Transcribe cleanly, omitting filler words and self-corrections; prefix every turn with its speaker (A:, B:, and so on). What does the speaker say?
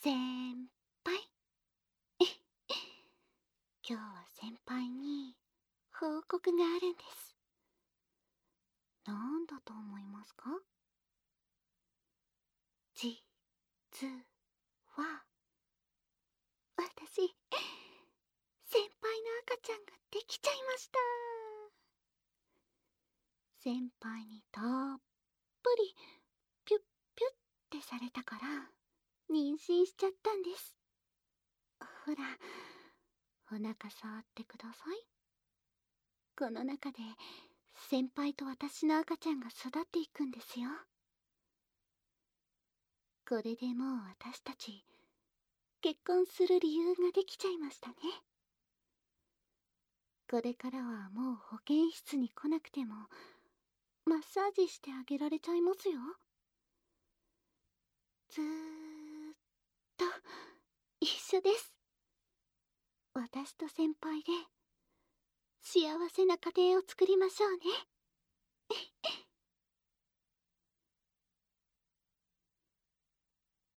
A: 先輩今日は先輩に報告があるんです。なんだと思いますか？実は私、先輩の赤ちゃんができちゃいました。先輩にたっぷりピュッピュッってされたから妊娠しちゃったんです。ほら、お腹触ってください。この中で先輩と私の赤ちゃんが育っていくんですよ。これでもう私たち結婚する理由ができちゃいましたね。これからはもう保健室に来なくてもマッサージしてあげられちゃいますよ。ずーっと一緒です。私と先輩で幸せな家庭を作りましょうね。